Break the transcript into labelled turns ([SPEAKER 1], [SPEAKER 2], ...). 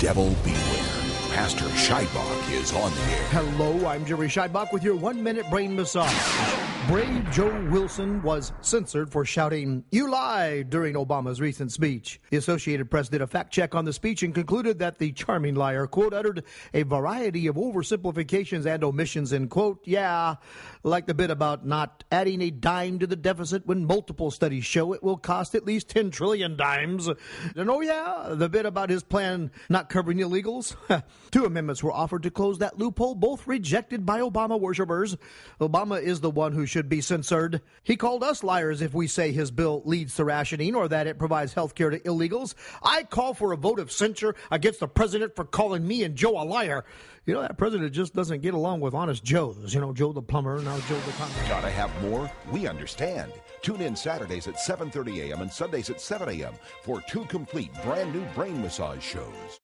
[SPEAKER 1] devil beware. Pastor Scheidbach is on the air.
[SPEAKER 2] Hello, I'm Jerry Scheidbach with your 1-minute brain massage. Brave Joe Wilson was censored for shouting, "You lied," during Obama's recent speech. The Associated Press did a fact check on the speech and concluded that the charming liar, quote, uttered a variety of oversimplifications and omissions in, quote, yeah, like the bit about not adding a dime to the deficit when multiple studies show it will cost at least 10 trillion dimes. And oh yeah, the bit about his plan not covering illegals. 2 amendments were offered to close that loophole, both rejected by Obama worshippers. Obama is the one who should be censored. He called us liars if we say his bill leads to rationing or that it provides health care to illegals. I call for a vote of censure against the president for calling me and Joe a liar. You know, that president just doesn't get along with honest Joes. You know, Joe the plumber, now Joe the congressman.
[SPEAKER 1] Gotta have more? We understand. Tune in Saturdays at 7:30 a.m. and Sundays at 7 a.m. for 2 complete brand new brain massage shows.